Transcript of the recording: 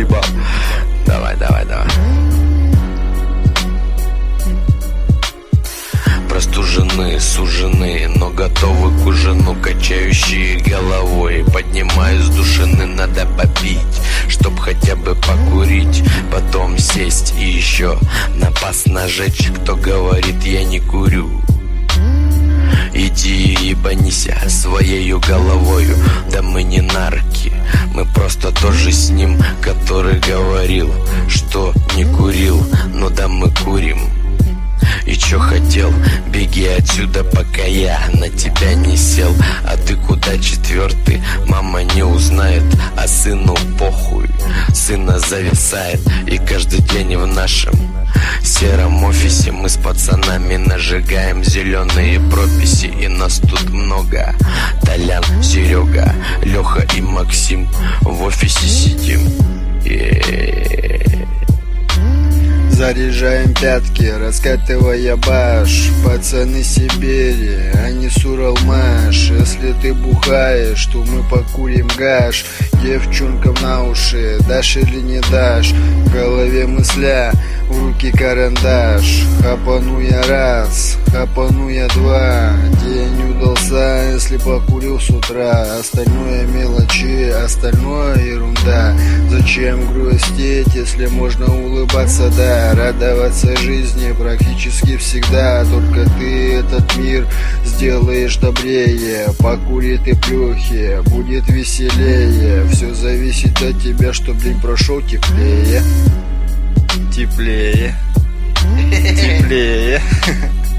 съебал. Давай. Простужены, сужены, но готовы к ужину, качающие головой. Поднимаюсь с душины, надо попить, чтоб хотя бы покурить, потом сесть и еще напас нажечь. Кто говорит, я не курю? Иди ебанися своею головою. Да мы не нарки, мы просто тоже с ним, который говорил, что не курил. Ну да мы курим. И чё хотел, беги отсюда, пока я на тебя не сел. А ты куда четвертый? Мама не узнает, а сыну похуй. Сына зависает, и каждый день в нашем сером офисе мы с пацанами нажигаем зеленые прописи. И нас тут много: Толян, Серега, Леха и Максим. В офисе сидим. Заряжаем пятки, раскатывая баш. Пацаны Сибири, а не Суралмаш. Если ты бухаешь, то мы покурим гаш. Девчонкам на уши дашь или не дашь? В голове мысля, в руки карандаш. Хапану я раз, хапану я два. День удался, если покурил с утра. Остальное мелочи, остальное ерунда. Зачем грустить, если можно улыбаться, да? Радоваться жизни практически всегда. Только ты этот мир сделаешь добрее. Покури ты плюхи, будет веселее. Все зависит от тебя, чтоб день прошел теплее. Теплее.